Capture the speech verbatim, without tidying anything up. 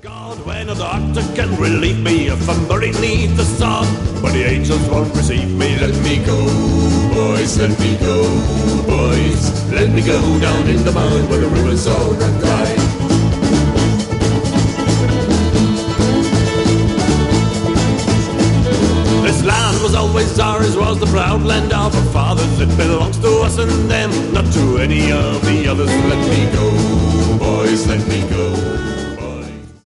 God, when a doctor can relieve me if I'm buried neath the sod, but the angels won't receive me. Let me go, boys, let me go, boys. Let me go down in the mud where the rivers all run dry. This land was always ours, was the proud land of our fathers. It belongs to us and them, not to any of the others. Let me go, boys, let me go.